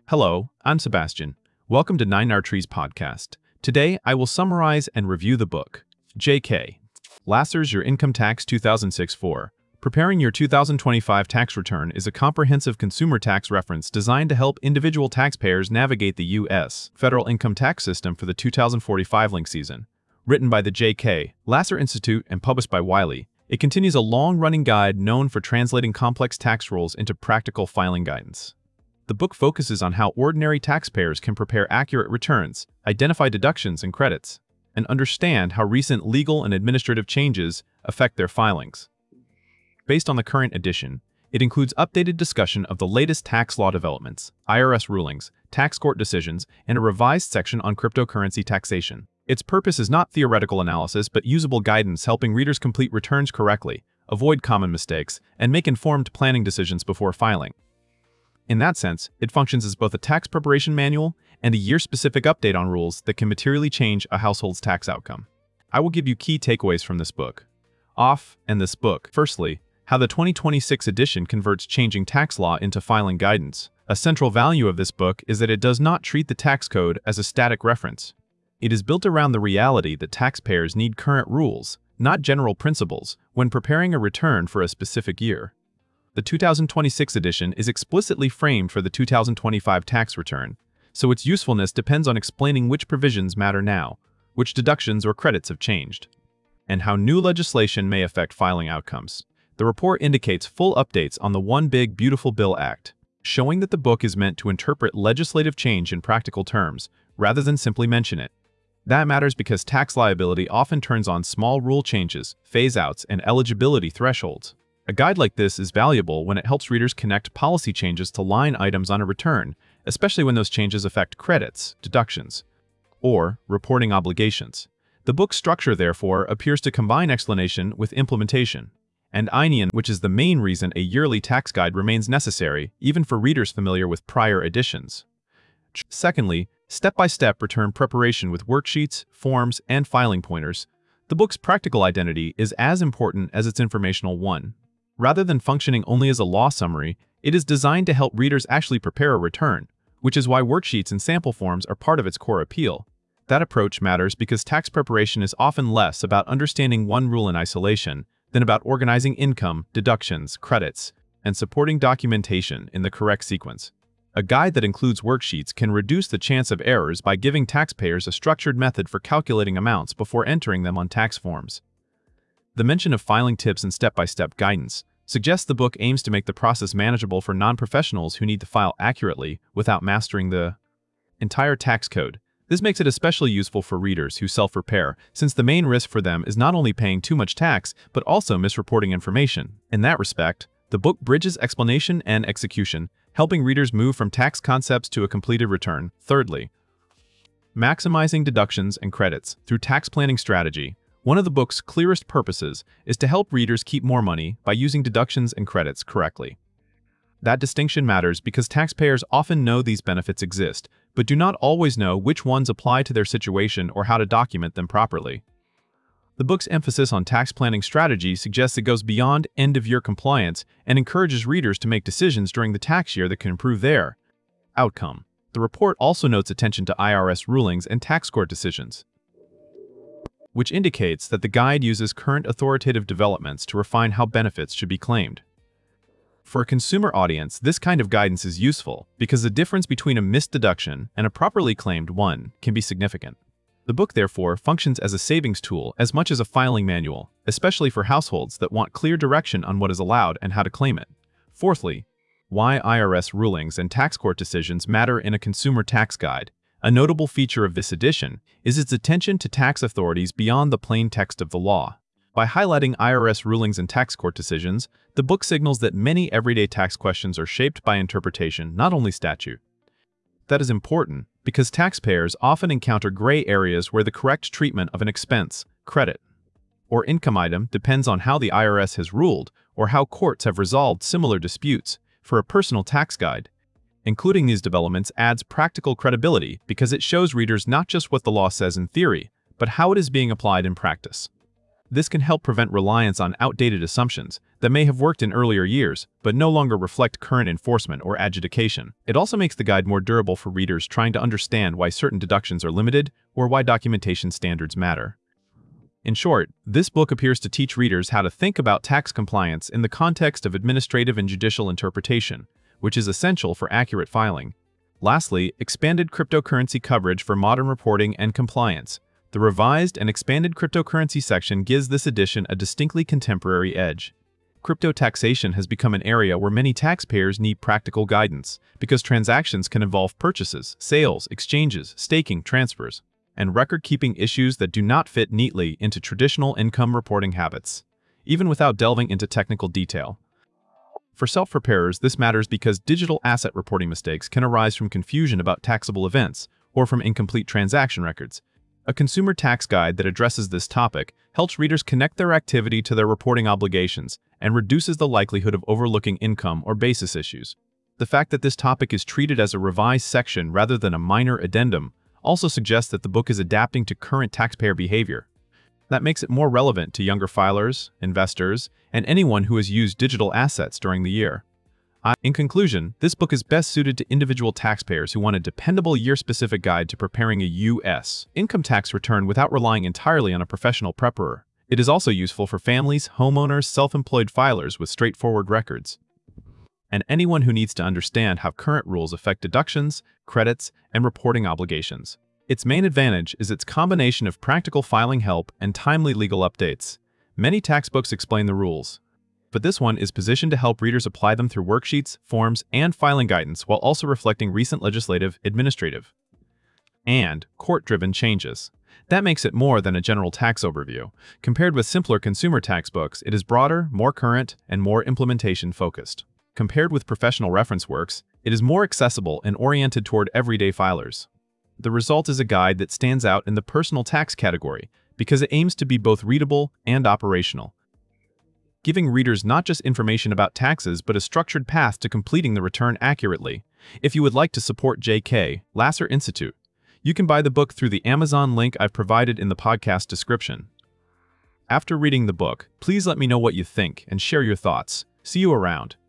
Hello, I'm Sebastian. Welcome to 9R podcast. Today, I will summarize and review the book, J.K. Lasser's Your Income Tax 2006-4. Preparing Your 2025 Tax Return is a comprehensive consumer tax reference designed to help individual taxpayers navigate the U.S. federal income tax system for the 2045 link season. Written by the J.K. Lasser Institute and published by Wiley, it continues a long-running guide known for translating complex tax rules into practical filing guidance. The book focuses on how ordinary taxpayers can prepare accurate returns, identify deductions and credits, and understand how recent legal and administrative changes affect their filings. Based on the current edition, it includes updated discussion of the latest tax law developments, IRS rulings, tax court decisions, and a revised section on cryptocurrency taxation. Its purpose is not theoretical analysis but usable guidance helping readers complete returns correctly, avoid common mistakes, and make informed planning decisions before filing. In that sense, it functions as both a tax preparation manual and a year-specific update on rules that can materially change a household's tax outcome. I will give you key takeaways from this book. This book. Firstly, how the 2026 edition converts changing tax law into filing guidance. A central value of this book is that it does not treat the tax code as a static reference. It is built around the reality that taxpayers need current rules, not general principles, when preparing a return for a specific year. The 2026 edition is explicitly framed for the 2025 tax return, so its usefulness depends on explaining which provisions matter now, which deductions or credits have changed, and how new legislation may affect filing outcomes. The report indicates full updates on the One Big Beautiful Bill Act, showing that the book is meant to interpret legislative change in practical terms, rather than simply mention it. That matters because tax liability often turns on small rule changes, phase-outs, and eligibility thresholds. A guide like this is valuable when it helps readers connect policy changes to line items on a return, especially when those changes affect credits, deductions, or reporting obligations. The book's structure, therefore, appears to combine explanation with implementation, and Einian, which is the main reason a yearly tax guide remains necessary, even for readers familiar with prior editions. Secondly, step-by-step return preparation with worksheets, forms, and filing pointers. The book's practical identity is as important as its informational one. Rather than functioning only as a law summary, it is designed to help readers actually prepare a return, which is why worksheets and sample forms are part of its core appeal. That approach matters because tax preparation is often less about understanding one rule in isolation than about organizing income, deductions, credits, and supporting documentation in the correct sequence. A guide that includes worksheets can reduce the chance of errors by giving taxpayers a structured method for calculating amounts before entering them on tax forms. The mention of filing tips and step-by-step guidance suggests the book aims to make the process manageable for non-professionals who need to file accurately without mastering the entire tax code. This makes it especially useful for readers who self-prepare, since the main risk for them is not only paying too much tax, but also misreporting information. In that respect, the book bridges explanation and execution, helping readers move from tax concepts to a completed return. Thirdly, maximizing deductions and credits through tax planning strategy. One of the book's clearest purposes is to help readers keep more money by using deductions and credits correctly. That distinction matters because taxpayers often know these benefits exist, but do not always know which ones apply to their situation or how to document them properly. The book's emphasis on tax planning strategy suggests it goes beyond end-of-year compliance and encourages readers to make decisions during the tax year that can improve their outcome. The report also notes attention to IRS rulings and tax court decisions, which indicates that the guide uses current authoritative developments to refine how benefits should be claimed. For a consumer audience, this kind of guidance is useful because the difference between a missed deduction and a properly claimed one can be significant. The book, therefore, functions as a savings tool as much as a filing manual, especially for households that want clear direction on what is allowed and how to claim it. Fourthly, why IRS rulings and tax court decisions matter in a consumer tax guide. A notable feature of this edition is its attention to tax authorities beyond the plain text of the law. By highlighting IRS rulings and tax court decisions, the book signals that many everyday tax questions are shaped by interpretation, not only statute. That is important because taxpayers often encounter gray areas where the correct treatment of an expense, credit, or income item depends on how the IRS has ruled or how courts have resolved similar disputes. For a personal tax guide, including these developments adds practical credibility because it shows readers not just what the law says in theory, but how it is being applied in practice. This can help prevent reliance on outdated assumptions that may have worked in earlier years, but no longer reflect current enforcement or adjudication. It also makes the guide more durable for readers trying to understand why certain deductions are limited or why documentation standards matter. In short, this book appears to teach readers how to think about tax compliance in the context of administrative and judicial interpretation, which is essential for accurate filing. Lastly, expanded cryptocurrency coverage for modern reporting and compliance. The revised and expanded cryptocurrency section gives this edition a distinctly contemporary edge. Crypto taxation has become an area where many taxpayers need practical guidance because transactions can involve purchases, sales, exchanges, staking, transfers, and record-keeping issues that do not fit neatly into traditional income reporting habits, even without delving into technical detail. For self-preparers, this matters because digital asset reporting mistakes can arise from confusion about taxable events or from incomplete transaction records. A consumer tax guide that addresses this topic helps readers connect their activity to their reporting obligations and reduces the likelihood of overlooking income or basis issues. The fact that this topic is treated as a revised section rather than a minor addendum also suggests that the book is adapting to current taxpayer behavior. That makes it more relevant to younger filers, investors, and anyone who has used digital assets during the year. In conclusion, this book is best suited to individual taxpayers who want a dependable year-specific guide to preparing a U.S. income tax return without relying entirely on a professional preparer. It is also useful for families, homeowners, self-employed filers with straightforward records, and anyone who needs to understand how current rules affect deductions, credits, and reporting obligations. Its main advantage is its combination of practical filing help and timely legal updates. Many tax books explain the rules, but this one is positioned to help readers apply them through worksheets, forms, and filing guidance while also reflecting recent legislative, administrative, and court-driven changes. That makes it more than a general tax overview. Compared with simpler consumer tax books, it is broader, more current, and more implementation-focused. Compared with professional reference works, it is more accessible and oriented toward everyday filers. The result is a guide that stands out in the personal tax category because it aims to be both readable and operational, giving readers not just information about taxes but a structured path to completing the return accurately. If you would like to support J.K. Lasser Institute, you can buy the book through the Amazon link I've provided in the podcast description. After reading the book, please let me know what you think and share your thoughts. See you around.